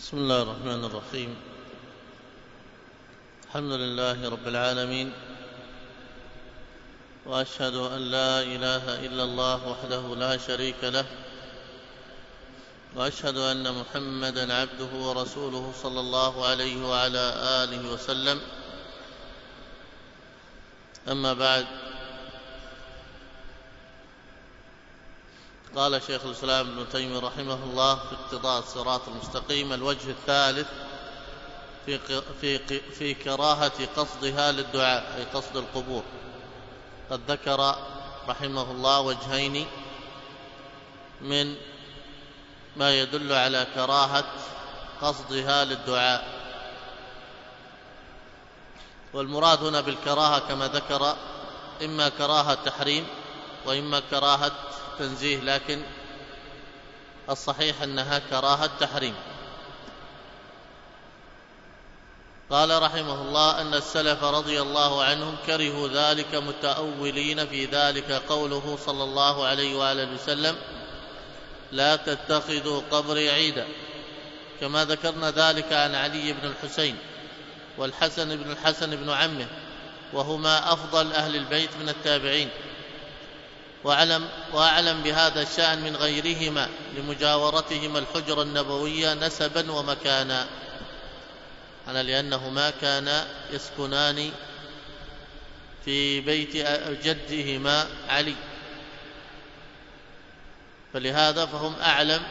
بسم الله الرحمن الرحيم. الحمد لله رب العالمين، وأشهد أن لا إله إلا الله وحده لا شريك له، وأشهد أن محمدًا عبده ورسوله صلى الله عليه وعلى آله وسلم. أما بعد، قال شيخ الإسلام ابن تيمية رحمه الله في اقتضاء الصراط المستقيم: الوجه الثالث في كراهة قصدها للدعاء، أي قصد القبور. قد ذكر رحمه الله وجهين من ما يدل على كراهة قصدها للدعاء، والمراد هنا بالكراهة كما ذكر إما كراهة تحريم وإما كراهة تنزيه، لكن الصحيح أنها كراهة تحريم. قال رحمه الله أن السلف رضي الله عنهم كرهوا ذلك متأولين في ذلك قوله صلى الله عليه وآله وسلم: لا تتخذوا قبري عيدا، كما ذكرنا ذلك عن علي بن الحسين والحسن بن الحسن بن عمه، وهما أفضل أهل البيت من التابعين، وأعلم بهذا الشأن من غيرهما لمجاورتهما الحجرة النبوية نسبا ومكانا، لأنهما كانا يسكنان في بيت جدهما علي، فلهذا فهم أعلم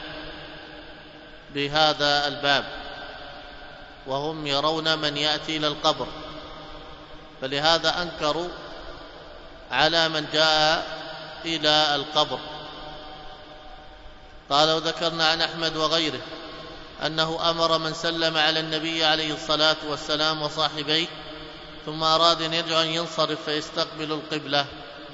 بهذا الباب، وهم يرون من يأتي إلى القبر، فلهذا أنكروا على من جاء إلى القبر. قال: وذكرنا عن أحمد وغيره أنه أمر من سلم على النبي عليه الصلاة والسلام وصاحبيه ثم أراد أن يرجع أن ينصرف فيستقبل القبلة،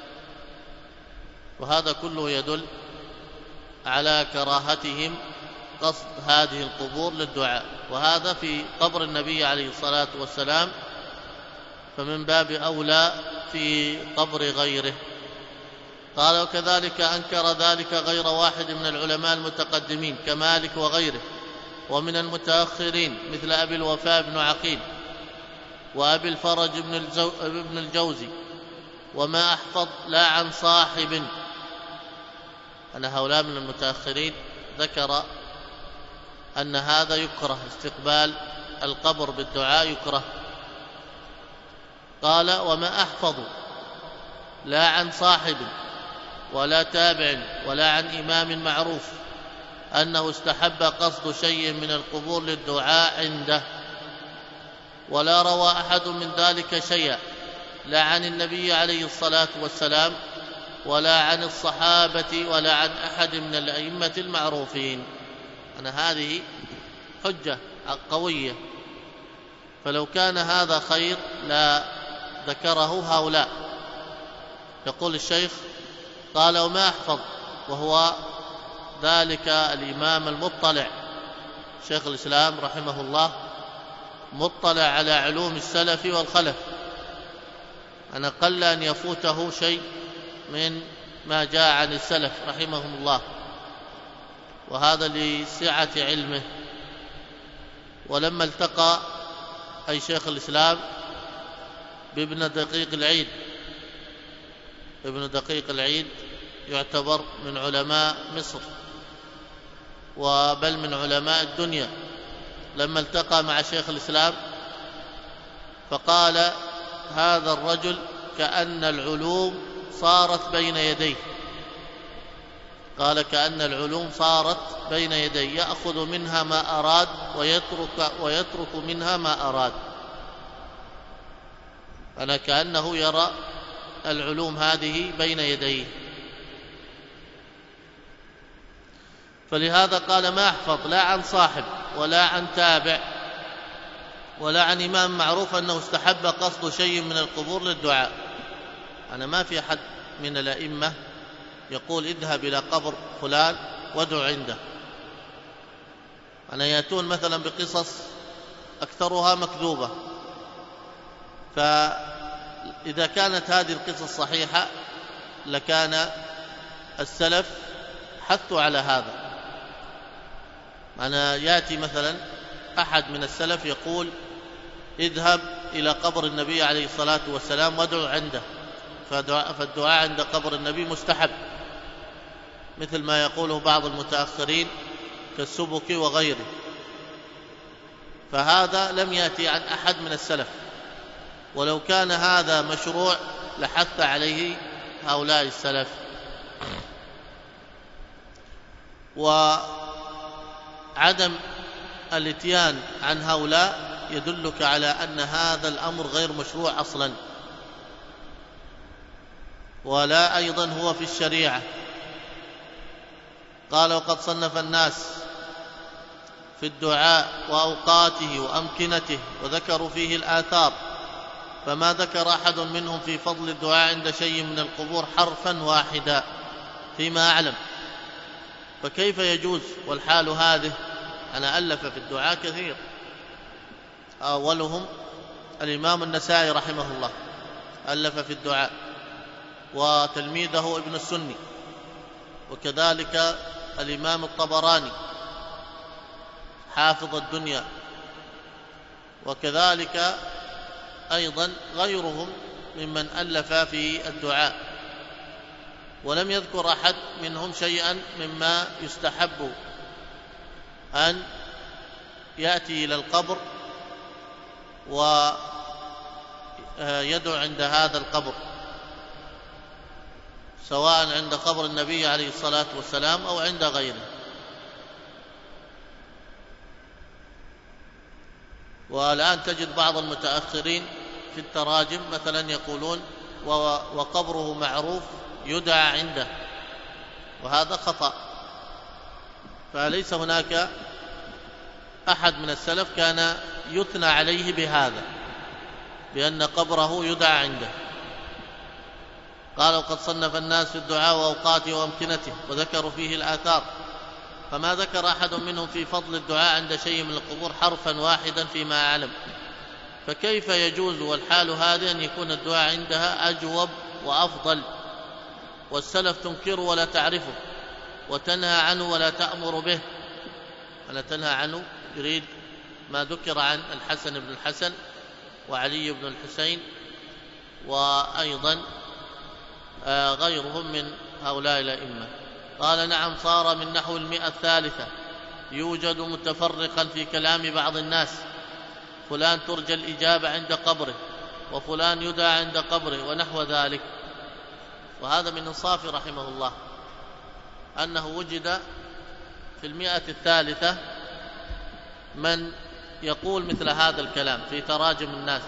وهذا كله يدل على كراهتهم قصد هذه القبور للدعاء، وهذا في قبر النبي عليه الصلاة والسلام، فمن باب أولى في قبر غيره. قال: وكذلك أنكر ذلك غير واحد من العلماء المتقدمين كمالك وغيره، ومن المتأخرين مثل أبي الوفاء بن عقيل وأبي الفرج بن الجوزي وما أحفظ لا عن صاحب. هؤلاء من المتأخرين ذكر أن هذا يكره، استقبال القبر بالدعاء يكره. قال: وما أحفظ لا عن صاحب ولا تابع ولا عن إمام معروف أنه استحب قصد شيء من القبور للدعاء عنده، ولا روى أحد من ذلك شيئا، لا عن النبي عليه الصلاة والسلام ولا عن الصحابة ولا عن أحد من الأئمة المعروفين. هذه حجة قوية، فلو كان هذا خير لا ذكره هؤلاء. يقول الشيخ: قال: وما أحفظ، وهو ذلك الإمام المطلع شيخ الإسلام رحمه الله، مطلع على علوم السلف والخلف، قل أن يفوته شيء من ما جاء عن السلف رحمهم الله، وهذا لسعة علمه. ولما التقى أي شيخ الإسلام بابن دقيق العيد، ابن دقيق العيد يعتبر من علماء مصر وبل من علماء الدنيا، لما التقى مع شيخ الإسلام فقال: هذا الرجل كأن العلوم صارت بين يديه. قال: كأن العلوم صارت بين يديه، يأخذ منها ما أراد ويترك منها ما أراد. كأنه يرى العلوم هذه بين يديه. فلهذا قال: ما أحفظ لا عن صاحب ولا عن تابع ولا عن إمام معروف أنه استحب قصد شيء من القبور للدعاء. ما في أحد من الأئمة يقول: اذهب إلى قبر فلان وادع عنده. يأتون مثلا بقصص أكثرها مكذوبة، فإذا كانت هذه القصص صحيحة لكان السلف حثوا على هذا. يأتي مثلا أحد من السلف يقول اذهب إلى قبر النبي عليه الصلاة والسلام وادعو عنده، فالدعاء عند قبر النبي مستحب، مثل ما يقوله بعض المتأخرين كالسبكي وغيره، فهذا لم يأتي عن أحد من السلف، ولو كان هذا مشروع لحث عليه هؤلاء السلف. وعدم الاتيان عن هؤلاء يدلك على أن هذا الأمر غير مشروع أصلا، ولا أيضا هو في الشريعة. قال وقد صنف الناس في الدعاء وأوقاته وأمكنته وذكروا فيه الآثار، فما ذكر أحد منهم في فضل الدعاء عند شيء من القبور حرفا واحدا فيما أعلم، فكيف يجوز والحال هذه؟ أنا ألف في الدعاء كثير، أولهم الإمام النسائي رحمه الله ألف في الدعاء، وتلميذه ابن السني، وكذلك الإمام الطبراني حافظ الدنيا، وكذلك أيضا غيرهم ممن ألف في الدعاء، ولم يذكر أحد منهم شيئا مما يستحب أن يأتي إلى القبر ويدعو عند هذا القبر، سواء عند قبر النبي عليه الصلاة والسلام أو عند غيره. والآن تجد بعض المتأخرين في التراجم مثلا يقولون وقبره معروف يدعى عنده، وهذا خطأ، فليس هناك أحد من السلف كان يثنى عليه بهذا، بأن قبره يدعى عنده. قال وقد صنف الناس في الدعاء وأوقاته وأمكنته وذكروا فيه الآثار، فما ذكر أحد منهم في فضل الدعاء عند شيء من القبور حرفا واحدا فيما أعلم، فكيف يجوز والحال هذه أن يكون الدعاء عندها أجوب وأفضل، والسلف تنكره ولا تعرفه، وتنهى عنه ولا تأمر به، ولا تنهى عنه، يريد ما ذكر عن الحسن بن الحسن وعلي بن الحسين وأيضا غيرهم من هؤلاء الأئمة. قال نعم، صار من نحو 100 يوجد متفرقا في كلام بعض الناس، فلان ترجى الإجابة عند قبره، وفلان يدعى عند قبره، ونحو ذلك. وهذا من إنصاف رحمه الله أنه وجد في 100 من يقول مثل هذا الكلام في تراجم الناس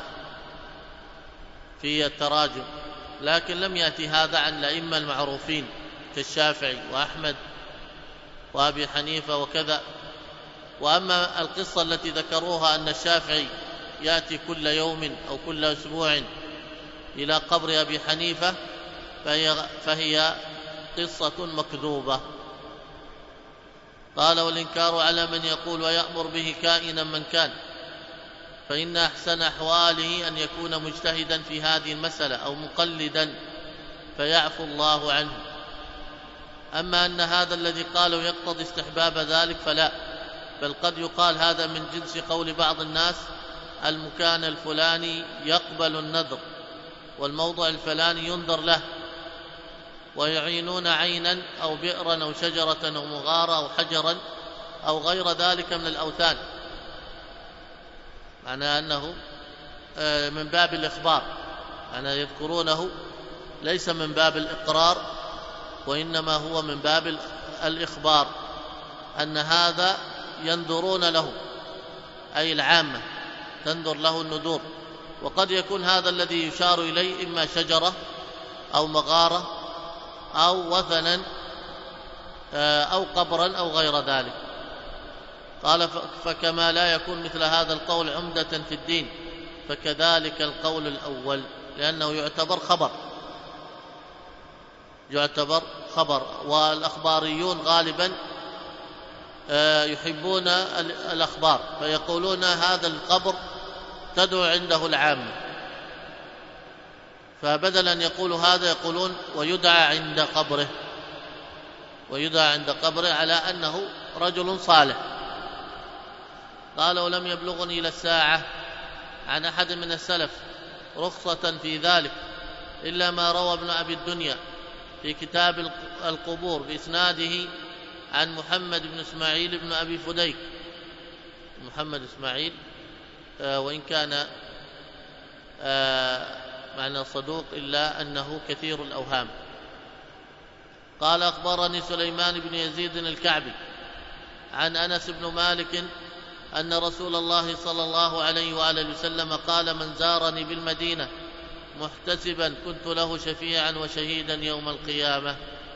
في التراجم، لكن لم يأتي هذا عن الأئمة المعروفين كالشافعي وأحمد وأبي حنيفة وكذا. وأما القصة التي ذكروها أن الشافعي يأتي كل يوم أو كل أسبوع إلى قبر أبي حنيفة فهي قصة مكذوبة. قال والإنكار على من يقول ويأمر به كائنا من كان، فإن أحسن أحواله أن يكون مجتهدا في هذه المسألة أو مقلدا فيعفو الله عنه. أما أن هذا الذي قالوا يقتضي استحباب ذلك فلا، بل قد يقال هذا من جنس قول بعض الناس المكان الفلاني يقبل النذر، والموضع الفلاني ينذر له، ويعينون عينا أو بئرا أو شجرة أو مغارة أو حجرا أو غير ذلك من الأوثان، معنى أنه من باب الإخبار، معنى يذكرونه ليس من باب الإقرار، وإنما هو من باب الإخبار أن هذا ينذرون له، أي العامة تنذر له النذور. وقد يكون هذا الذي يشار إليه إما شجرة أو مغارة أو وثنا أو قبرا أو غير ذلك. قال فكما لا يكون مثل هذا القول عمدة في الدين، فكذلك القول الأول، لأنه يعتبر خبر، والأخباريون غالبا يحبون الأخبار، فيقولون هذا القبر تدعو عنده العامة، فبدلا أن يقولوا هذا يقولون ويدعى عند قبره على أنه رجل صالح. قال: ولم يبلغني إلى الساعة عن أحد من السلف رخصة في ذلك إلا ما روى ابن أبي الدنيا في كتاب القبور بإسناده عن محمد بن إسماعيل بن أبي فديك. محمد إسماعيل وإن كان معنى صدوق إلا أنه كثير الأوهام. قال: أخبرني سليمان بن يزيد الكعبي عن أنس بن مالك أن رسول الله صلى الله عليه وآله وسلم قال: من زارني بالمدينة محتسبا كنت له شفيعا وشهيدا يوم القيامة.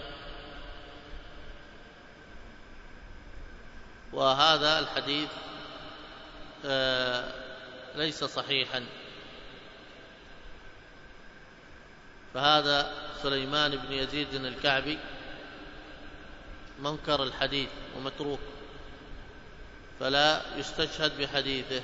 وهذا الحديث ليس صحيحا، فهذا سليمان بن يزيد الكعبي منكر الحديث ومتروك، فلا يستشهد بحديثه.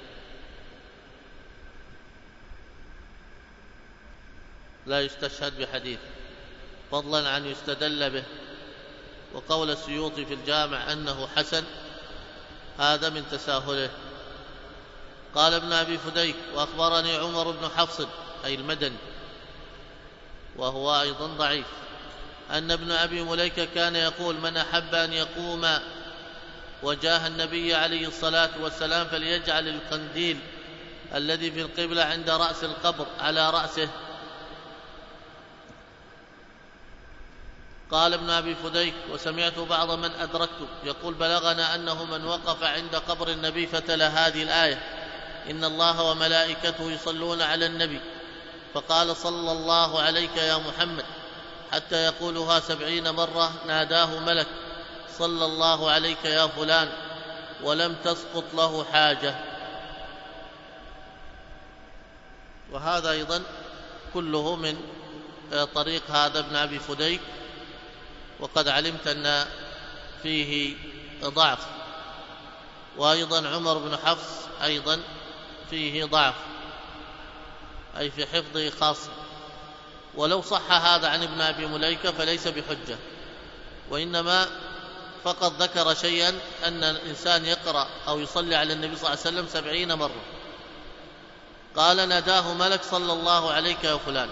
لا يستشهد بحديثه فضلا عن يستدل به. وقول السيوطي في الجامع أنه حسن هذا من تساهله. قال ابن أبي فديك: وأخبرني عمر بن حفص أي المدني وهو أيضا ضعيف أن ابن أبي مليكة كان يقول: من أحب أن يقوم وجاه النبي عليه الصلاة والسلام فليجعل القنديل الذي في القبلة عند رأس القبر على رأسه. قال ابن أبي فديك: وسمعت بعض من أدركت يقول: بلغنا أنه من وقف عند قبر النبي فتلا هذه الآية: إن الله وملائكته يصلون على النبي، فقال: صلى الله عليك يا محمد، حتى يقولها 70 مرة، ناداه ملك: صلى الله عليك يا فلان، ولم تسقط له حاجة. وهذا أيضا كله من طريق هذا ابن أبي فديك، وقد علمت أن فيه ضعف. وأيضا عمر بن حفص أيضا فيه ضعف، أي في حفظه خاصة. ولو صح هذا عن ابن أبي مليكة فليس بحجة، وإنما فقط ذكر شيئا أن الإنسان يقرأ أو يصلي على النبي صلى الله عليه وسلم 70 مرة. قال: ناداه ملك: صلى الله عليك يا فلان.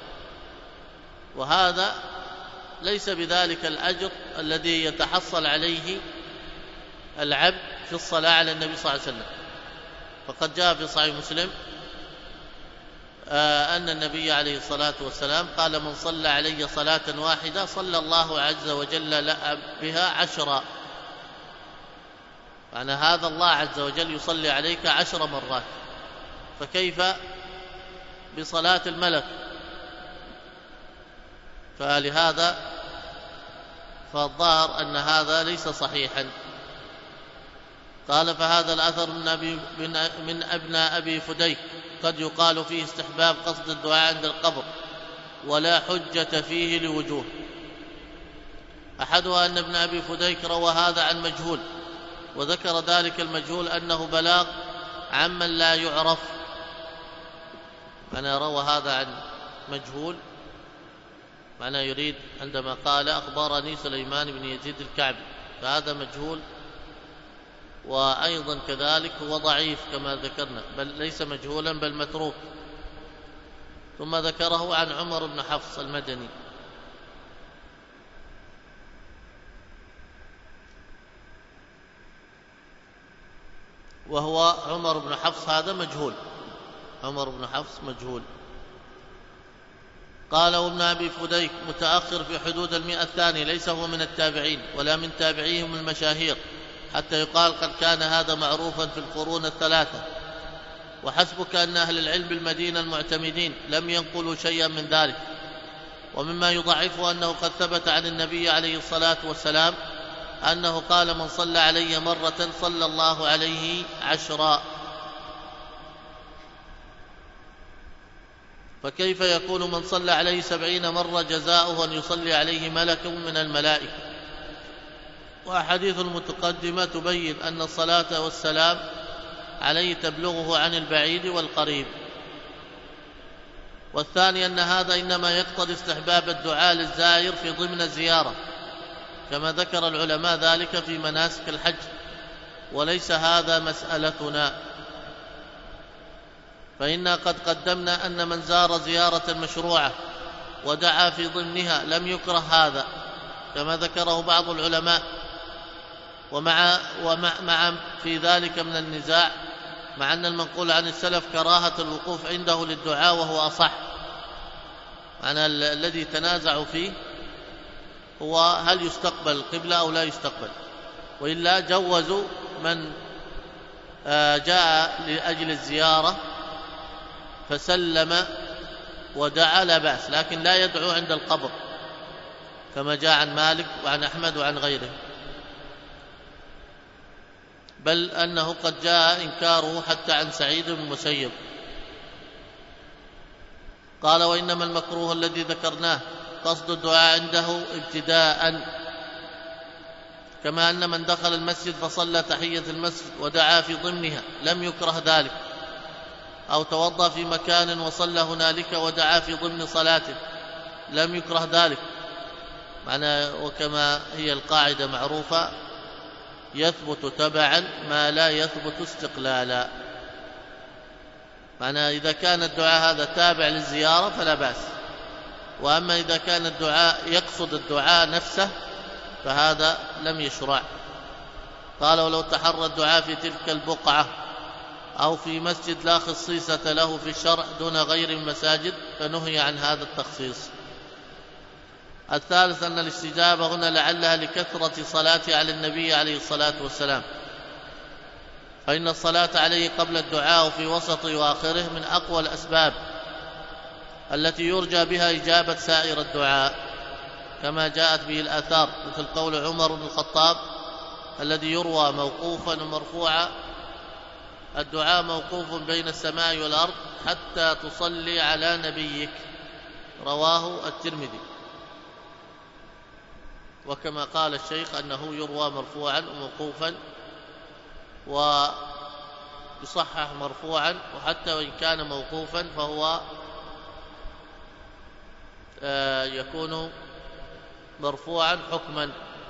وهذا ليس بذلك الأجر الذي يتحصل عليه العبد في الصلاة على النبي صلى الله عليه وسلم. فقد جاء في صحيح مسلم أن النبي عليه الصلاة والسلام قال: من صلى علي صلاة واحدة صلى الله عز وجل بها 10. يعني هذا الله عز وجل يصلي عليك 10 مرات، فكيف بصلاة الملك؟ فلهذا فالظاهر أن هذا ليس صحيحا. قال: فهذا الأثر من ابن أبي فديك قد يقال فيه استحباب قصد الدعاء عند القبر، ولا حجة فيه لوجوه. أحدها أن ابن أبي فديك روى هذا عن مجهول، وذكر ذلك المجهول أنه بلاغ عمن لا يعرف. أنا روى هذا عن مجهول، معناه يريد عندما قال: أخبرني سليمان بن يزيد الكعبي، فهذا مجهول، وأيضا كذلك هو ضعيف كما ذكرنا، بل ليس مجهولا بل متروك. ثم ذكره عن عمر بن حفص المدني. وهو عمر بن حفص هذا مجهول، عمر بن حفص مجهول. قال: وابن أبي فديك متأخر في حدود 100 الثاني، ليس هو من التابعين ولا من تابعيهم المشاهير، حتى يقال قد كان هذا معروفا في القرون الثلاثة. وحسبك أن أهل العلم بالمدينة المعتمدين لم ينقلوا شيئا من ذلك. ومما يضعفه أنه قد ثبت عن النبي عليه الصلاة والسلام أنه قال: من صلى علي مرة صلى الله عليه 10. فكيف يكون من صلى عليه 70 مرة جزاؤه أن يصلي عليه ملك من الملائكة؟ وأحاديث المتقدمة تبين أن الصلاة والسلام عليه تبلغه عن البعيد والقريب. والثاني أن هذا إنما يقتضي استحباب الدعاء للزائر في ضمن الزيارة، كما ذكر العلماء ذلك في مناسك الحج. وليس هذا مسألتنا، فإنا قد قدمنا أن من زار زيارة مشروعة ودعا في ضمنها لم يكره هذا، كما ذكره بعض العلماء، ومع في ذلك من النزاع، مع أن المنقول عن السلف كراهة الوقوف عنده للدعاء وهو أصح. معنى الذي تنازعوا فيه هو هل يستقبل القبلة أو لا يستقبل، وإلا جوزوا من جاء لأجل الزيارة فسلم ودعا لا بأس، لكن لا يدعو عند القبر كما جاء عن مالك وعن أحمد وعن غيره، بل أنه قد جاء إنكاره حتى عن سعيد بن المسيب. قال: وإنما المكروه الذي ذكرناه قصد الدعاء عنده ابتداء، كما أن من دخل المسجد فصلى تحية المسجد ودعا في ضمنها لم يكره ذلك، أو توضأ في مكان وصلى هنالك ودعا في ضمن صلاته لم يكره ذلك. معنى وكما هي القاعدة معروفة: يثبت تبعا ما لا يثبت استقلالا. معنى إذا كان الدعاء هذا تابع للزيارة فلا بأس، وأما إذا كان الدعاء يقصد الدعاء نفسه فهذا لم يشرع. قال: ولو تحرى الدعاء في تلك البقعة أو في مسجد لا خصيصة له في الشرع دون غير المساجد فنهي عن هذا التخصيص. الثالث أن الاستجابة هنا لعلها لكثرة صلاته على النبي عليه الصلاة والسلام، فإن الصلاة عليه قبل الدعاء في وسط وآخره من أقوى الأسباب التي يرجى بها إجابة سائر الدعاء، كما جاءت به الآثار، مثل قول عمر بن الخطاب الذي يروى موقوفا ومرفوعا: الدعاء موقوف بين السماء والأرض حتى تصلي على نبيك، رواه الترمذي. وكما قال الشيخ أنه يروى مرفوعا وموقوفا، ويصحح مرفوعا، وحتى وإن كان موقوفا فهو يكون مرفوعا حكما.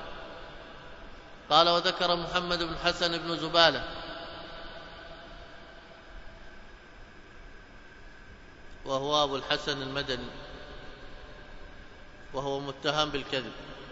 قال: وذكر محمد بن حسن بن زبالة وهو أبو الحسن المدني، وهو متهم بالكذب.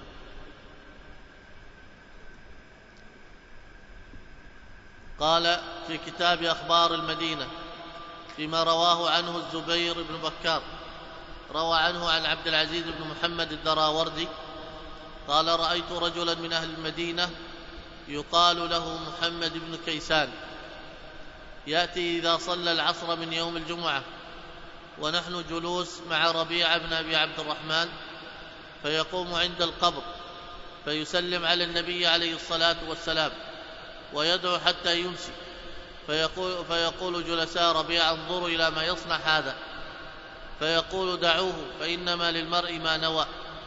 قال في كتاب أخبار المدينة فيما رواه عنه الزبير بن بكار، روى عنه عن عبد العزيز بن محمد الدراوردي قال: رأيت رجلا من أهل المدينة يقال له محمد بن كيسان يأتي إذا صلى العصر من يوم الجمعة ونحن جلوس مع ربيعة بن أبي عبد الرحمن، فيقوم عند القبر فيسلم على النبي عليه الصلاة والسلام ويدعو حتى يمسي، فيقول جلساء ربيعة: انظروا إلى ما يصنع هذا، فيقول: دعوه فإنما للمرء ما نوى.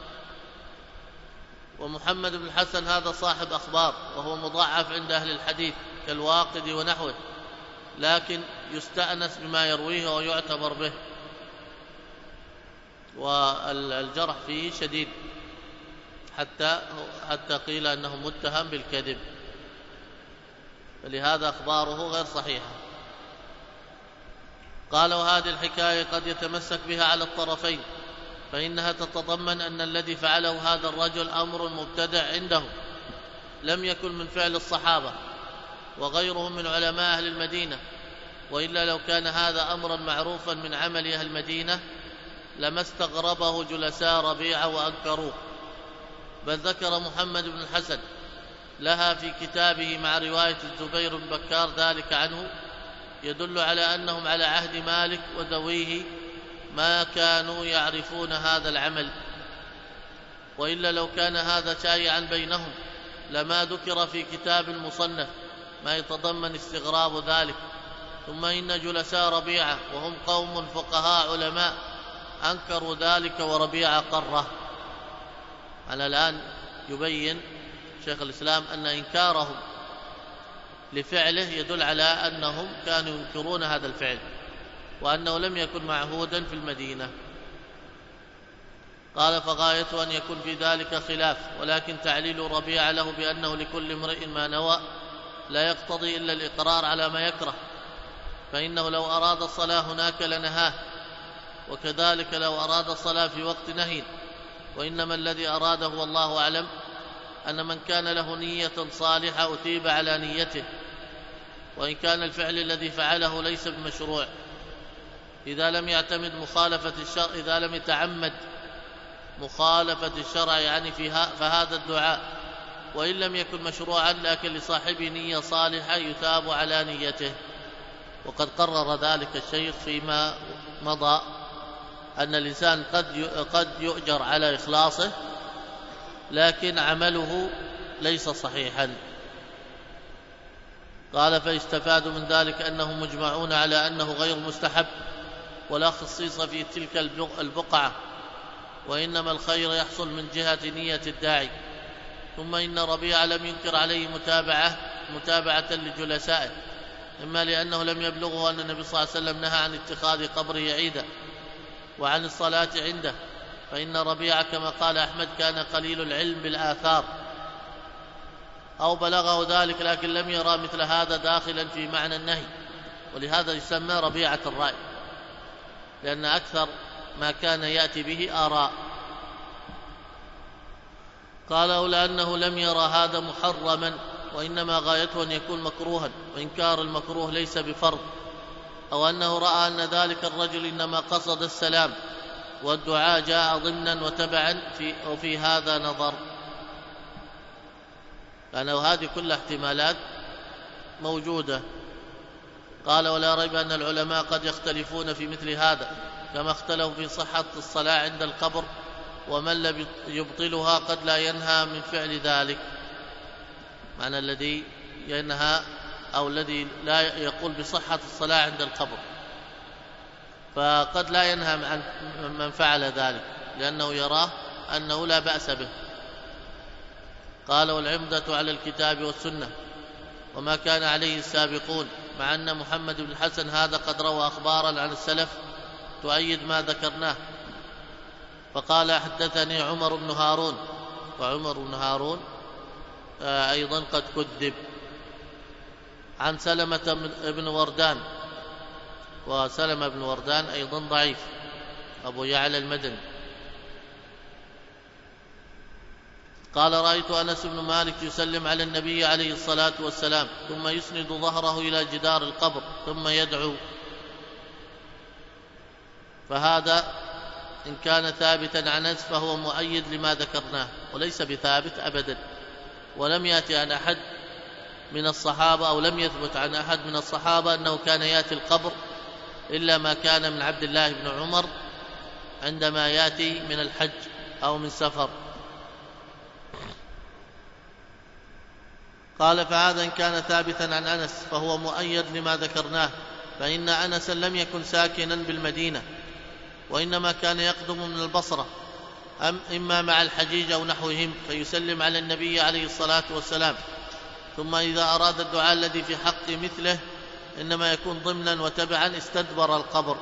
ومحمد بن الحسن هذا صاحب أخبار، وهو مضاعف عند أهل الحديث كالواقدي ونحوه، لكن يستأنس بما يرويه ويعتبر به، والجرح فيه شديد حتى قيل أنه متهم بالكذب، فلهذا أخباره غير صحيحة. قال: وهذه الحكاية قد يتمسك بها على الطرفين، فإنها تتضمن أن الذي فعله هذا الرجل أمر مبتدع عنده لم يكن من فعل الصحابة وغيرهم من علماء أهل المدينة، وإلا لو كان هذا أمرا معروفا من عمل أهل المدينة لما استغربه جلساء ربيعة وأنكروه، بل ذكر محمد بن الحسن لها في كتابه مع رواية الزبير بن بكار ذلك عنه، يدل على أنهم على عهد مالك وذويه ما كانوا يعرفون هذا العمل، وإلا لو كان هذا شائعا بينهم لما ذكر في كتاب المصنف ما يتضمن استغراب ذلك. ثم إن جلساء ربيعة وهم قوم فقهاء علماء أنكروا ذلك وربيعة قره. على الآن يبين شيخ الإسلام أن إنكارهم لفعله يدل على أنهم كانوا ينكرون هذا الفعل وأنه لم يكن معهودا في المدينة. قال: فغايته أن يكون في ذلك خلاف، ولكن تعليل ربيعة له بأنه لكل امرئ ما نوى لا يقتضي إلا الإقرار على ما يكره، فإنه لو أراد الصلاة هناك لنهاه، وكذلك لو أراد الصلاة في وقت نهي. وإنما الذي أراده والله أعلم أن من كان له نية صالحة أثيب على نيته، وإن كان الفعل الذي فعله ليس بمشروع إذا لم يتعمد مخالفة الشرع يعني فهذا الدعاء، وإن لم يكن مشروعا لكن لصاحبه نية صالحة يثاب على نيته. وقد قرر ذلك الشيخ فيما مضى أن الإنسان قد يؤجر على إخلاصه لكن عمله ليس صحيحا. قال: فيستفاد من ذلك أنهم مجمعون على أنه غير مستحب ولا خصيص في تلك البقعة، وإنما الخير يحصل من جهة نية الداعي. ثم إن ربيعة لم ينكر عليه متابعة لجلسائه، إما لأنه لم يبلغه أن النبي صلى الله عليه وسلم نهى عن اتخاذ قبره عيدا وعن الصلاة عنده، فإن ربيعة كما قال أحمد كان قليل العلم بالآثار، أو بلغه ذلك لكن لم يرى مثل هذا داخلا في معنى النهي، ولهذا يسمى ربيعة الرأي، لأن أكثر ما كان يأتي به آراء. قال: أولى أنه لم يرى هذا محرما، وإنما غايته أن يكون مكروها، وإنكار المكروه ليس بفرض، أو أنه رأى أن ذلك الرجل إنما قصد السلام والدعاء جاء ضمنا وتبعا وفي هذا نظر. لأنه هذه كل احتمالات موجودة. قال: ولا ريب أن العلماء قد يختلفون في مثل هذا، كما اختلفوا في صحة الصلاة عند القبر، ومن لم يبطلها قد لا ينهى من فعل ذلك. معنى الذي ينهى أو الذي لا يقول بصحة الصلاة عند القبر، فقد لا ينهى عن من فعل ذلك لأنه يراه أنه لا بأس به. قال: والعمدة على الكتاب والسنة وما كان عليه السابقون، مع أن محمد بن الحسن هذا قد روى أخبارا عن السلف تؤيد ما ذكرناه. فقال: حدثني عمر بن هارون، وعمر بن هارون أيضا قد كذب، عن سلمة بن وردان، وسلمة بن وردان أيضا ضعيف، أبو يعلى المدني. قال: رأيت أنس بن مالك يسلم على النبي عليه الصلاة والسلام ثم يسند ظهره إلى جدار القبر ثم يدعو، فهذا إن كان ثابتا عن أنس فهو مؤيد لما ذكرناه، وليس بثابت أبدا. ولم يأتي عن أحد من الصحابة أو لم يثبت عن أحد من الصحابة أنه كان يأتي القبر إلا ما كان من عبد الله بن عمر عندما يأتي من الحج أو من سفر. قال: فهذا إن كان ثابتا عن أنس فهو مؤيد لما ذكرناه، فإن أنسا لم يكن ساكنا بالمدينة، وإنما كان يقدم من البصرة إما مع الحجيج أو نحوهم، فيسلم على النبي عليه الصلاة والسلام، ثم إذا أراد الدعاء الذي في حق مثله إنما يكون ضمنا وتبعا استدبر القبر.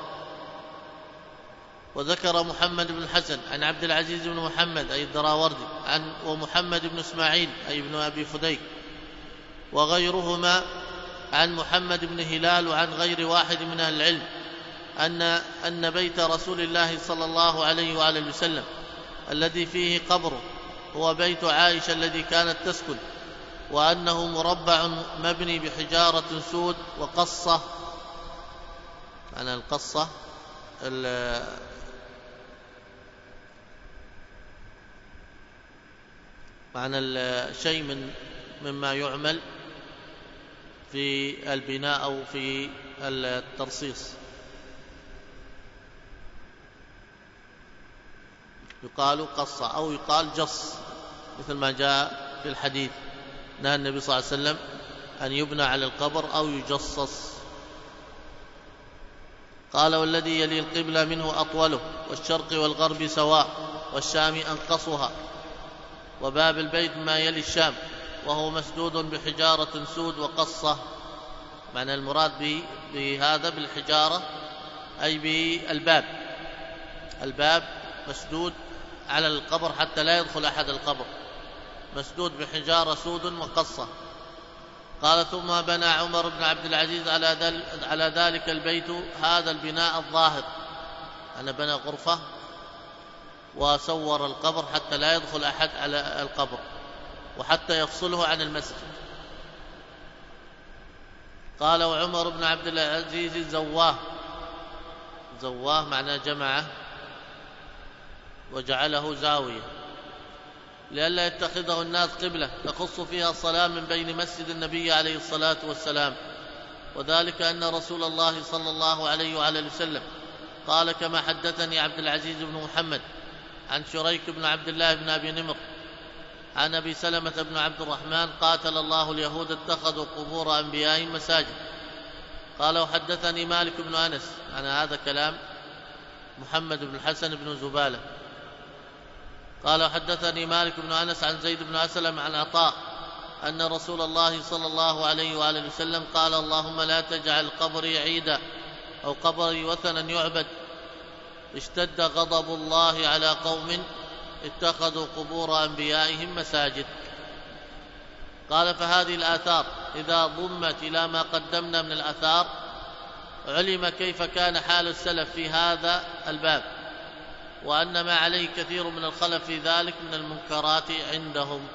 وذكر محمد بن الحسن عن عبد العزيز بن محمد أي الدراوردي ومحمد بن إسماعيل أي ابن أبي فديك وغيرهما عن محمد بن هلال وعن غير واحد من أهل العلم أن بيت رسول الله صلى الله عليه وآله وسلم الذي فيه قبره هو بيت عائشة الذي كانت تسكن، وأنه مربع مبني بحجارة سود وقصة. معنى القصة معنى الشيء مما يعمل في البناء أو في الترصيص، يقال قصة أو يقال جص، مثل ما جاء في الحديث نهى النبي صلى الله عليه وسلم أن يبنى على القبر أو يجصص. قال: والذي يلي القبلة منه أطوله، والشرق والغرب سواء، والشام أنقصها، وباب البيت ما يلي الشام، وهو مسدود بحجارة سود وقصة. معنى المراد بهذا بالحجارة أي بالباب، الباب مسدود على القبر حتى لا يدخل أحد القبر، مسدود بحجارة سود وقصة. قال ثم بنى عمر بن عبد العزيز على ذلك البيت هذا البناء الظاهر، أنا بنى غرفة وصور القبر حتى لا يدخل أحد على القبر وحتى يفصله عن المسجد. قال وعمر بن عبد العزيز زواه معناه جمعه وجعله زاوية لئلا يتخذه الناس قبلة تخص فيها الصلاة من بين مسجد النبي عليه الصلاة والسلام، وذلك أن رسول الله صلى الله عليه وآله وسلم قال كما حدثني عبد العزيز بن محمد عن شريك بن عبد الله بن أبي نمر عن أبي سلمة بن عبد الرحمن قاتل الله اليهود اتخذوا قبور أنبيائهم مساجد. قال وحدثني مالك بن أنس، عن هذا كلام محمد بن الحسن بن زبالة. قال وحدثني مالك بن أنس عن زيد بن أسلم عن عطاء أن رسول الله صلى الله عليه وآله وسلم قال اللهم لا تجعل قبري عيدا أو قبري وثنا يعبد، اشتد غضب الله على قوم اتخذوا قبور أنبيائهم مساجد. قال فهذه الآثار إذا ضمت إلى ما قدمنا من الآثار علم كيف كان حال السلف في هذا الباب، وأن ما عليه كثير من الخلف في ذلك من المنكرات عندهم.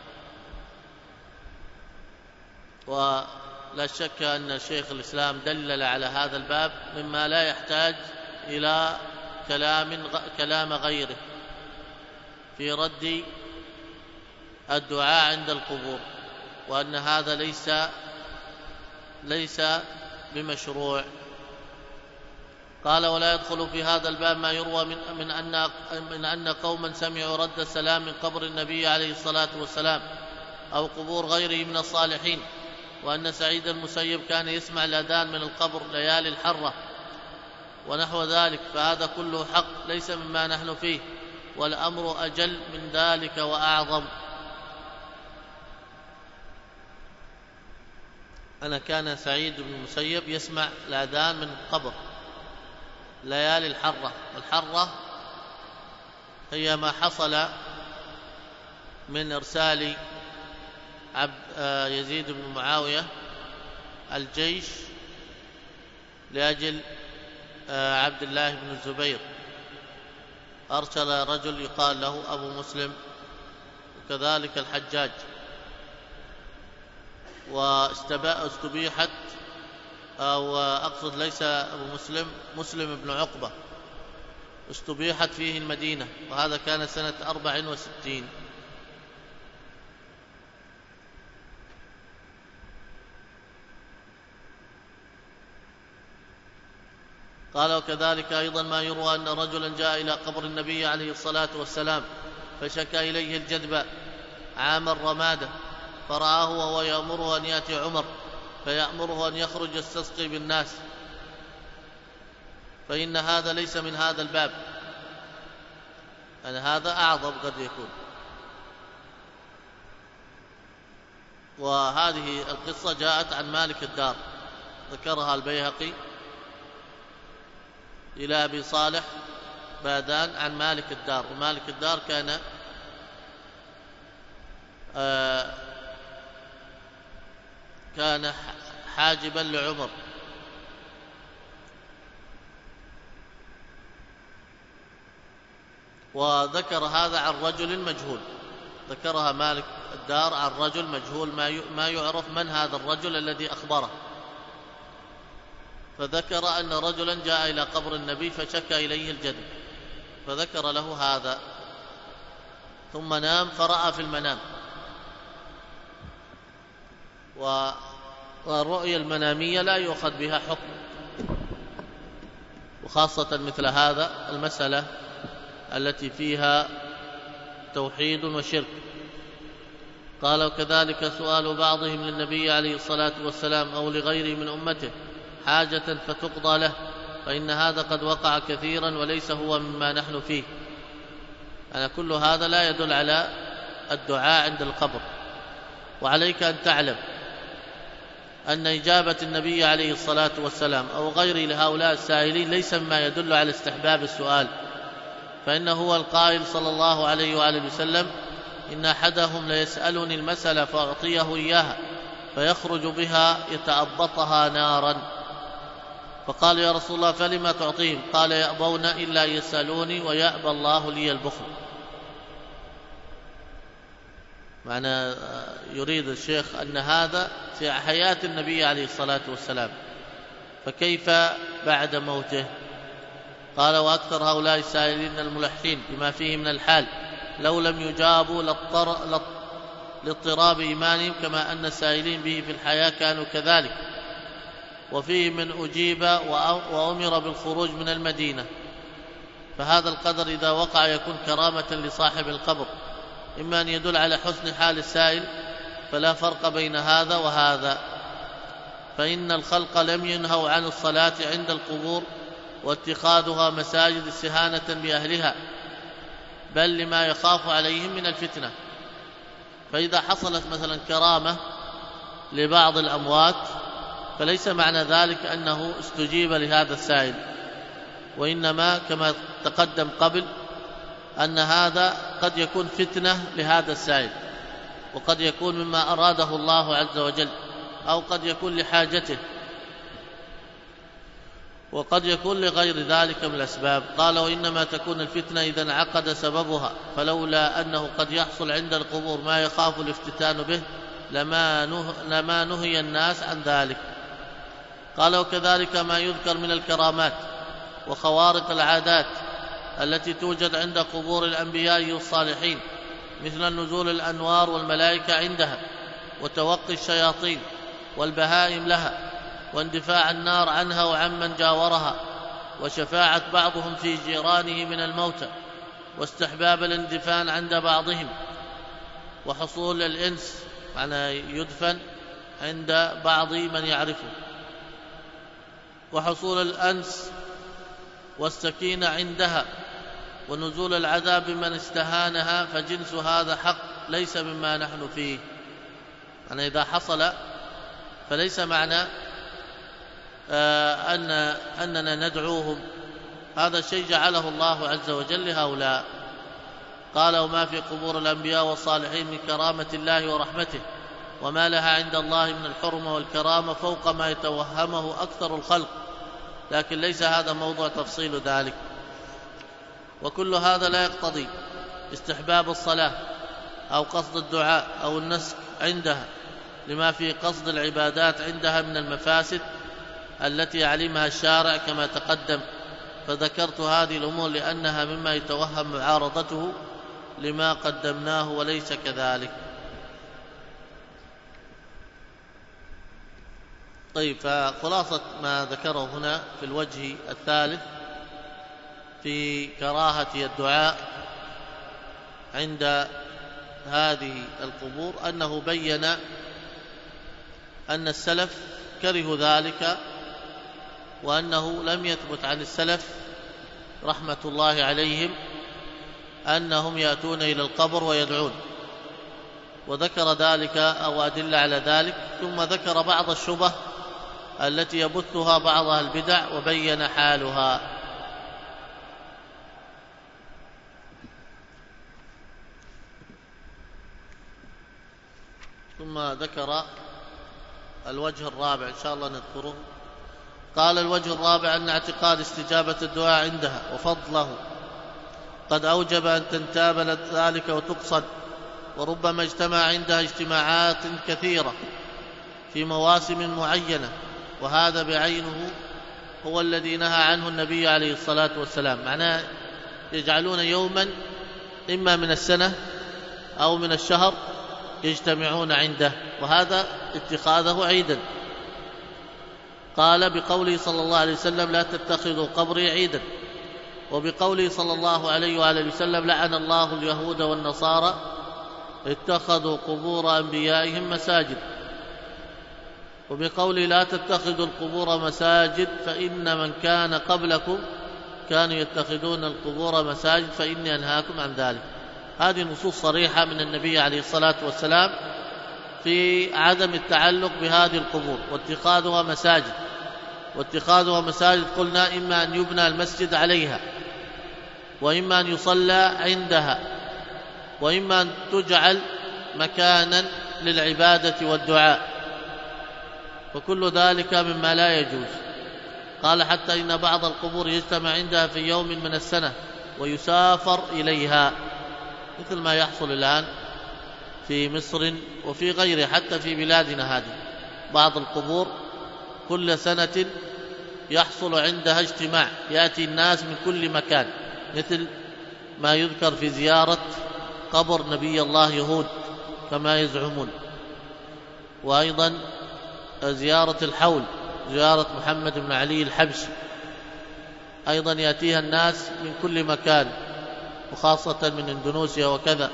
ولا شك أن شيخ الإسلام دلل على هذا الباب مما لا يحتاج إلى كلام غيره في رد الدعاء عند القبور، وأن هذا ليس بمشروع. قال ولا يدخل في هذا الباب ما يروى من أن قوما سمعوا رد السلام من قبر النبي عليه الصلاة والسلام أو قبور غيره من الصالحين، وأن سعيد المسيب كان يسمع الأذان من القبر ليالي الحرة ونحو ذلك، فهذا كله حق ليس مما نحن فيه، والأمر أجل من ذلك وأعظم. أنا كان سعيد بن المسيب يسمع الأذان من القبر ليالي الحرة، والحرة هي ما حصل من إرسال يزيد بن معاوية الجيش لأجل عبد الله بن الزبير، أرسل رجل يقال له أبو مسلم وكذلك الحجاج، واستبيحت أو أقصد ليس أبو مسلم بن عقبة، استبيحت فيه المدينة، وهذا كان سنة 64. قال وكذلك أيضا ما يروى أن رجلا جاء إلى قبر النبي عليه الصلاة والسلام فشكى إليه الجذب عام الرمادة، فرآه وهو يأمره أن يأتي عمر فيأمره أن يخرج يستسقي بالناس، فإن هذا ليس من هذا الباب، يعني هذا أعظم قد يكون. وهذه القصة جاءت عن مالك الدار، ذكرها البيهقي إلى أبي صالح بادان عن مالك الدار، ومالك الدار كان حاجبا لعمر. وذكر هذا عن رجل مجهول، ذكرها مالك الدار عن رجل مجهول ما يعرف من هذا الرجل الذي أخبره، فذكر أن رجلا جاء إلى قبر النبي فشكى إليه الجذب، فذكر له هذا، ثم نام فرأى في المنام. والرؤيا المنامية لا يؤخذ بها حكم، وخاصة مثل هذا المسألة التي فيها توحيد وشرك. قال وكذلك سؤال بعضهم للنبي عليه الصلاة والسلام أو لغيره من أمته حاجة فتقضى له، فإن هذا قد وقع كثيرا وليس هو مما نحن فيه. كل هذا لا يدل على الدعاء عند القبر. وعليك أن تعلم أن إجابة النبي عليه الصلاة والسلام أو غيره لهؤلاء السائلين ليس مما يدل على استحباب السؤال، فإنه هو القائل صلى الله عليه وآله وسلم إن أحدهم ليسألني المسألة فأعطيه إياها، فيخرج بها يتأبطها نارا. فقال يا رسول الله فلما تعطيهم؟ قال يأبون إلا يسألوني ويأبى الله لي البخل. معنى يريد الشيخ أن هذا في حياة النبي عليه الصلاة والسلام، فكيف بعد موته؟ قال وأكثر هؤلاء السائلين الملحين بما فيه من الحال لو لم يجابوا لاضطراب إيمانهم، كما أن السائلين به في الحياة كانوا كذلك. وفيه من أجيب وأمر بالخروج من المدينة، فهذا القدر إذا وقع يكون كرامة لصاحب القبر، إما أن يدل على حسن حال السائل، فلا فرق بين هذا وهذا، فإن الخلق لم ينهوا عن الصلاة عند القبور واتخاذها مساجد استهانة بأهلها، بل لما يخاف عليهم من الفتنة. فإذا حصلت مثلا كرامة لبعض الأموات فليس معنى ذلك أنه استجيب لهذا السائل، وإنما كما تقدم قبل أن هذا قد يكون فتنة لهذا السائل، وقد يكون مما أراده الله عز وجل، أو قد يكون لحاجته، وقد يكون لغير ذلك من الأسباب. قال وإنما تكون الفتنة إذا انعقد سببها، فلولا أنه قد يحصل عند القبور ما يخاف الافتتان به لما نهي الناس عن ذلك. قال وكذلك ما يذكر من الكرامات وخوارق العادات التي توجد عند قبور الأنبياء والصالحين، مثل نزول الأنوار والملائكة عندها، وتوقي الشياطين والبهائم لها، واندفاع النار عنها وعمن جاورها، وشفاعة بعضهم في جيرانه من الموتى، واستحباب الاندفان عند بعضهم، وحصول الإنس معنى يدفن عند بعض من يعرفه، وحصول الأنس والسكينة عندها، ونزول العذاب من استهانها، فجنس هذا حق ليس مما نحن فيه. يعني إذا حصل فليس معنى أننا ندعوهم، هذا الشيء جعله الله عز وجل لهؤلاء. قال وما في قبور الأنبياء والصالحين من كرامة الله ورحمته، وما لها عند الله من الحرمة والكرامة فوق ما يتوهمه أكثر الخلق، لكن ليس هذا موضوع تفصيل ذلك. وكل هذا لا يقتضي استحباب الصلاة أو قصد الدعاء أو النسك عندها، لما في قصد العبادات عندها من المفاسد التي علمها الشارع كما تقدم. فذكرت هذه الأمور لأنها مما يتوهم معارضته لما قدمناه وليس كذلك. طيب، فخلاصة ما ذكره هنا في الوجه الثالث في كراهة الدعاء عند هذه القبور أنه بين أن السلف كرهوا ذلك، وأنه لم يثبت عن السلف رحمة الله عليهم أنهم يأتون إلى القبر ويدعون، وذكر ذلك أو أدل على ذلك. ثم ذكر بعض الشبه التي يبثها بعض البدع وبين حالها. ثم ذكر الوجه الرابع إن شاء الله نذكره. قال الوجه الرابع أن اعتقاد استجابة الدعاء عندها وفضله قد أوجب أن تنتاب ذلك وتقصد، وربما اجتمع عندها اجتماعات كثيرة في مواسم معينة، وهذا بعينه هو الذي نهى عنه النبي عليه الصلاة والسلام. معناه يجعلون يوما إما من السنة أو من الشهر يجتمعون عنده، وهذا اتخاذه عيدا. قال بقوله صلى الله عليه وسلم لا تتخذوا قبري عيدا، وبقوله صلى الله عليه وآله وسلم لعن الله اليهود والنصارى اتخذوا قبور أنبيائهم مساجد، وبقوله لا تتخذوا القبور مساجد فإن من كان قبلكم كانوا يتخذون القبور مساجد فإني أنهاكم عن ذلك. هذه نصوص صريحة من النبي عليه الصلاة والسلام في عدم التعلق بهذه القبور واتخاذها مساجد. واتخاذها مساجد قلنا إما أن يبنى المسجد عليها، وإما أن يصلى عندها، وإما أن تجعل مكانا للعبادة والدعاء. وكل ذلك مما لا يجوز. قال حتى إن بعض القبور يجتمع عندها في يوم من السنة ويسافر إليها، مثل ما يحصل الآن في مصر وفي غيره، حتى في بلادنا هذه بعض القبور كل سنة يحصل عندها اجتماع، يأتي الناس من كل مكان، مثل ما يذكر في زيارة قبر نبي الله هود كما يزعمون، وأيضا زيارة الحول، زيارة محمد بن علي الحبشي، أيضا يأتيها الناس من كل مكان وخاصة من إندونيسيا وكذا.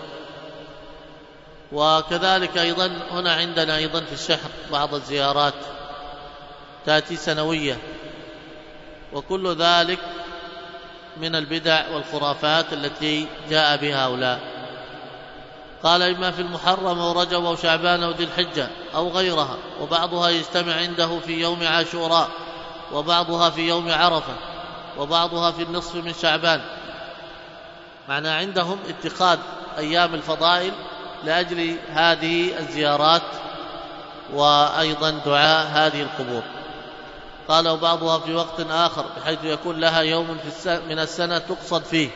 وكذلك أيضا هنا عندنا أيضا في الشحر بعض الزيارات تأتي سنوية، وكل ذلك من البدع والخرافات التي جاء بها هؤلاء. قال إما في المحرم أو رجب أو شعبان أو ذي الحجة أو غيرها، وبعضها يجتمع عنده في يوم عاشوراء، وبعضها في يوم عرفة، وبعضها في النصف من شعبان. معنى عندهم اتخاذ أيام الفضائل لأجل هذه الزيارات وأيضا دعاء هذه القبور. قال وبعضها في وقت آخر بحيث يكون لها يوم من السنة تقصد فيه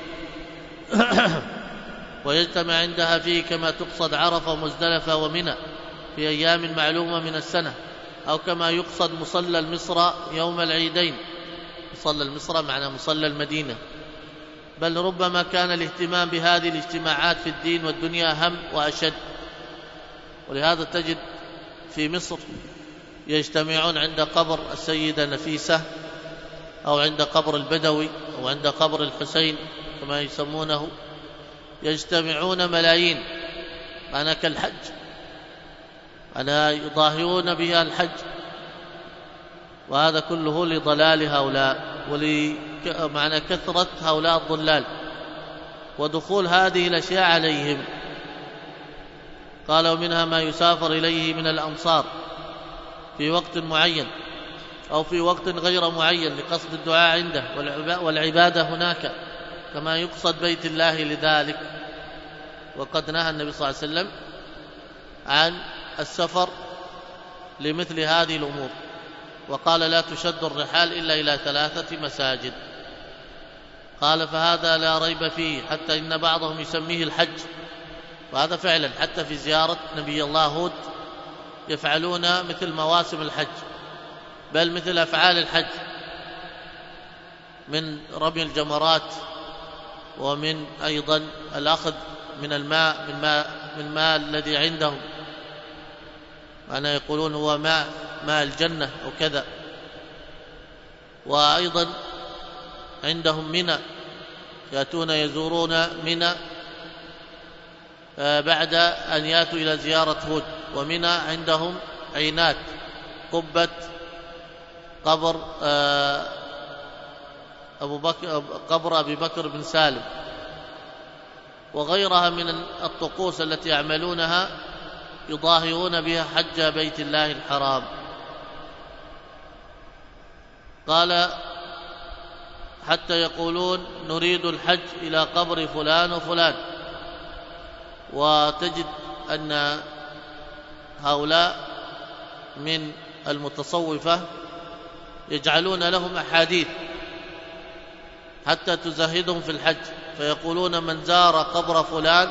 ويجتمع عندها فيه كما تقصد عرفة ومزدلفة ومنى في أيام معلومة من السنة، أو كما يقصد مصلى المصرى يوم العيدين. مصلى المصرى معنى مصلى المدينة. بل ربما كان الاهتمام بهذه الاجتماعات في الدين والدنيا أهم وأشد، ولهذا تجد في مصر يجتمعون عند قبر السيدة نفيسة، أو عند قبر البدوي، أو عند قبر الحسين كما يسمونه، يجتمعون ملايين، أنا كالحج، أنا يضاهئون بها الحج. وهذا كله لضلال هؤلاء ومعنى كثرة هؤلاء الضلال ودخول هذه الأشياء عليهم. قال ومنها ما يسافر إليه من الأمصار في وقت معين أو في وقت غير معين لقصد الدعاء عنده والعبادة هناك، كما يقصد بيت الله لذلك. وقد نهى النبي صلى الله عليه وسلم عن السفر لمثل هذه الأمور، وقال لا تشد الرحال إلا إلى 3 مساجد. قال فهذا لا ريب فيه، حتى إن بعضهم يسميه الحج، وهذا فعلا حتى في زيارة نبي الله هود يفعلون مثل مواسم الحج، بل مثل أفعال الحج من رمي الجمرات، ومن أيضا الأخذ من الماء من ماء الذي عندهم، أنا يقولون هو ماء الجنة أو كذا. وأيضا عندهم منى، يأتون يزورون منى بعد أن يأتوا إلى زيارة هود. ومنى عندهم عينات، قبة قبر أبي بكر بن سالم، وغيرها من الطقوس التي يعملونها يضاهئون بها حج بيت الله الحرام. قال حتى يقولون نريد الحج إلى قبر فلان وفلان. وتجد أن هؤلاء من المتصوفة يجعلون لهم أحاديث حتى تزهدهم في الحج، فيقولون من زار قبر فلان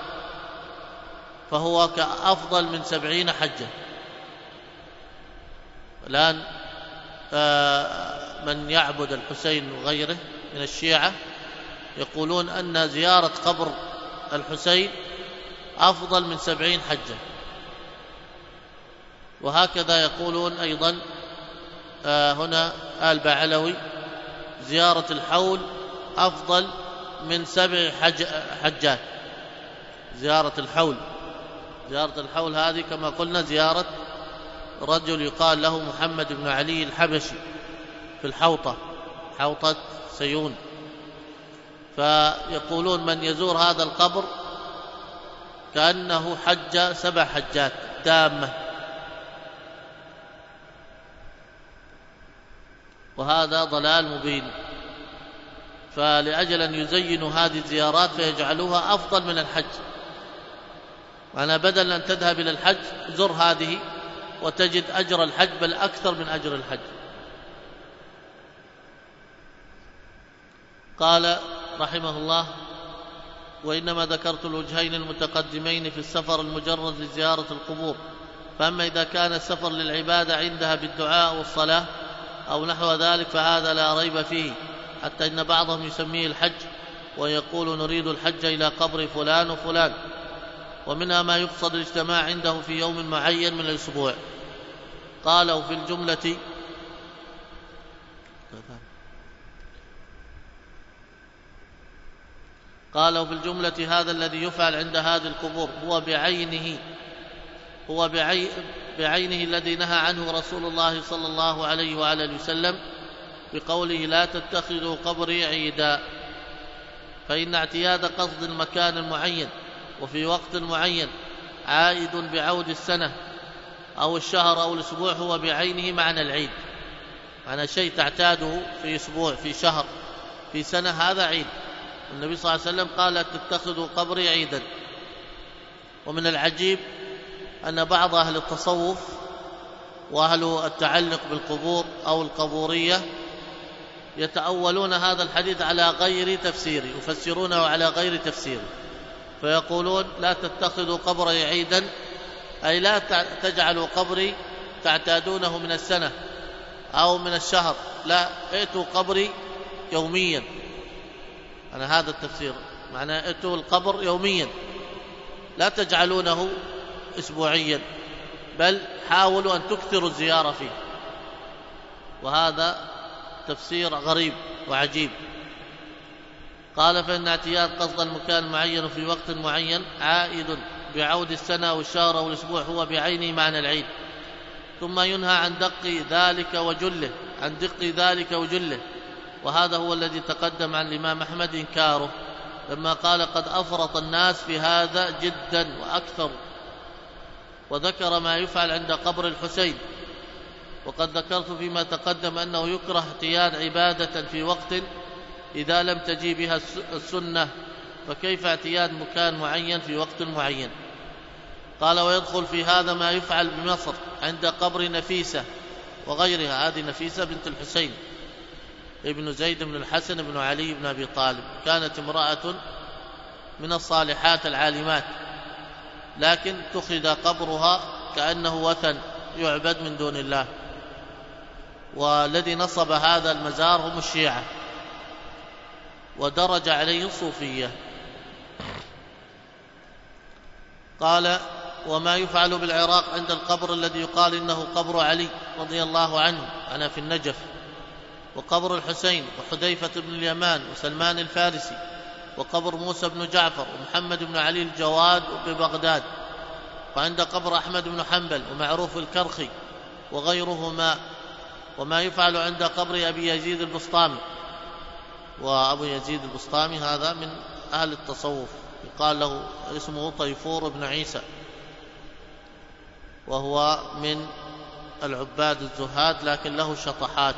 فهو كأفضل من 70 حجة. الآن من يعبد الحسين وغيره من الشيعة يقولون أن زيارة قبر الحسين أفضل من 70 حجة. وهكذا يقولون أيضا هنا آل بعلوي زيارة الحول أفضل من 7 حجات. زيارة الحول هذه كما قلنا زيارة رجل يقال له محمد بن علي الحبشي في الحوطة، حوطة سيون. فيقولون من يزور هذا القبر كأنه حج 7 حجات تامة. وهذا ضلال مبين. فلأجل أن يزينوا هذه الزيارات فيجعلوها أفضل من الحج، معنى بدل أن تذهب إلى الحج زر هذه وتجد أجر الحج بل أكثر من أجر الحج. قال رحمه الله: وإنما ذكرت الوجهين المتقدمين في السفر المجرد لزيارة القبور، فأما إذا كان السفر للعبادة عندها بالدعاء والصلاة أو نحو ذلك فهذا لا ريب فيه، حتى إن بعضهم يسميه الحج ويقول نريد الحج إلى قبر فلان وفلان. ومنها ما يقصد الاجتماع عنده في يوم معين من الأسبوع. قالوا في الجملة هذا الذي يفعل عند هذه القبور هو بعينه الذي نهى عنه رسول الله صلى الله عليه وآله وسلم بقوله: لا تتخذوا قبري عيدا. فإن اعتياد قصد المكان المعين وفي وقت معين عائد بعود السنة أو الشهر أو الأسبوع هو بعينه معنى العيد، معنى شيء تعتاده في أسبوع في شهر في سنة، هذا عيد. النبي صلى الله عليه وسلم قال: لا تتخذوا قبري عيدا. ومن العجيب أن بعض أهل التصوف وأهل التعلق بالقبور أو القبورية يتأولون هذا الحديث على غير تفسيره، يفسرونه على غير تفسيره، فيقولون: لا تتخذوا قبري عيدا، أي لا تجعلوا قبري تعتادونه من السنة أو من الشهر، لا، ائتوا قبري يوميا. أنا هذا التفسير، معنى ائتوا القبر يوميا، لا تجعلونه أسبوعيا، بل حاولوا أن تكثروا الزيارة فيه. وهذا تفسير غريب وعجيب. قال: فإن اعتياد قصد المكان المعين في وقت معين عائد بعود السنة والشهر والأسبوع هو بعينه معنى العيد. ثم ينهى عن دق ذلك وجله، وهذا هو الذي تقدم عن الإمام أحمد إنكاره لما قال: قد أفرط الناس في هذا جدا وأكثر. وذكر ما يفعل عند قبر الحسين. وقد ذكرت فيما تقدم أنه يكره اعتياد عبادة في وقت إذا لم تجي بها السنة، فكيف اعتياد مكان معين في وقت معين؟ قال: ويدخل في هذا ما يفعل بمصر عند قبر نفيسة وغيرها. هذه نفيسة بنت الحسين ابن زيد بن الحسن بن علي بن أبي طالب، كانت امرأة من الصالحات العالمات، لكن اتخذ قبرها كأنه وثن يعبد من دون الله. والذي نصب هذا المزار هم الشيعة، ودرج عليه الصوفية. قال: وما يفعل بالعراق عند القبر الذي يقال إنه قبر علي رضي الله عنه، أنا في النجف، وقبر الحسين وحذيفة بن اليمان وسلمان الفارسي، وقبر موسى بن جعفر ومحمد بن علي الجواد ببغداد، وعند قبر أحمد بن حنبل ومعروف الكرخي وغيرهما. وما يفعل عند قبر أبي يزيد البسطامي، وأبو يزيد البسطامي هذا من أهل التصوف، يقال له اسمه طيفور بن عيسى، وهو من العباد الزهاد لكن له شطحات.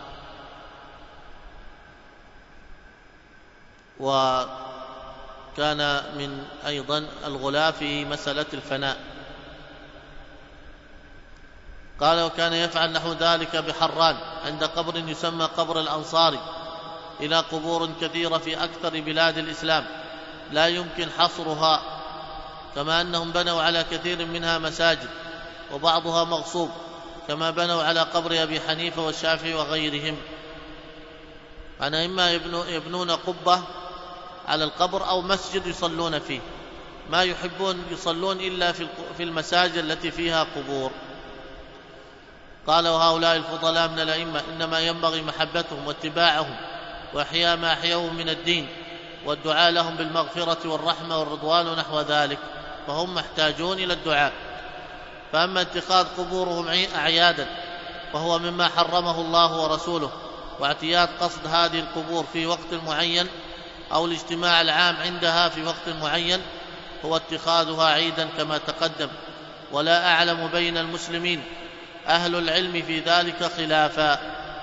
وكان من أيضا الغلاة في مسألة الفناء. قال: وكان يفعل نحو ذلك بحران عند قبر يسمى قبر الأنصاري، إلى قبور كثيرة في أكثر بلاد الإسلام لا يمكن حصرها، كما أنهم بنوا على كثير منها مساجد وبعضها مغصوب، كما بنوا على قبر أبي حنيفة والشافعي وغيرهم. أنا إما يبنون قبة على القبر أو مسجد يصلون فيه، ما يحبون يصلون إلا في المساجد التي فيها قبور. قال: وهؤلاء الفضلاء من الأئمة إنما ينبغي محبتهم واتباعهم وإحياء ما أحيوه من الدين، والدعاء لهم بالمغفرة والرحمة والرضوان ونحو ذلك، فهم محتاجون إلى الدعاء. فأما اتخاذ قبورهم أعيادا فهو مما حرمه الله ورسوله، واعتياد قصد هذه القبور في وقت معين أو الاجتماع العام عندها في وقت معين هو اتخاذها عيدا كما تقدم. ولا أعلم بين المسلمين أهل العلم في ذلك خلافا،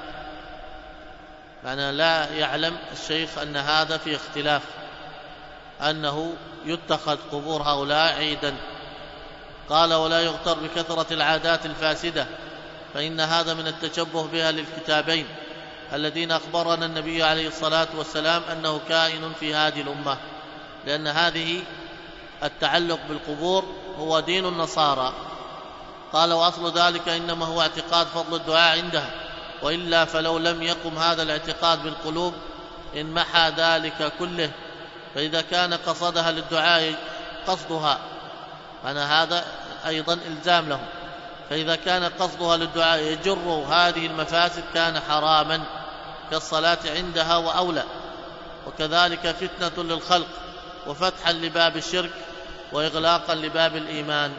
معنى لا يعلم الشيخ أن هذا في اختلاف، أنه يتخذ قبور هؤلاء عيدا. قال: ولا يغتر بكثرة العادات الفاسدة، فإن هذا من التشبه بها للكتابين الذين أخبرنا النبي عليه الصلاة والسلام أنه كائن في هذه الأمة، لأن هذه التعلق بالقبور هو دين النصارى. قال: وأصل ذلك إنما هو اعتقاد فضل الدعاء عندها، وإلا فلو لم يقم هذا الاعتقاد بالقلوب انمحى ذلك كله. فإذا كان قصدها للدعاء قصدها، أنا هذا أيضا إلزام لهم، فإذا كان قصدها للدعاء يجر هذه المفاسد كان حراما كالصلاة عندها وأولى. وكذلك فتنة للخلق وفتحا لباب الشرك وإغلاقا لباب الإيمان.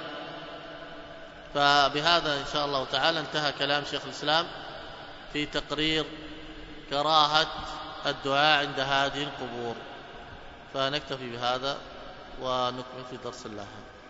فبهذا إن شاء الله تعالى انتهى كلام شيخ الإسلام في تقرير كراهة الدعاء عند هذه القبور. فنكتفي بهذا ونكمل في درس اللاحق.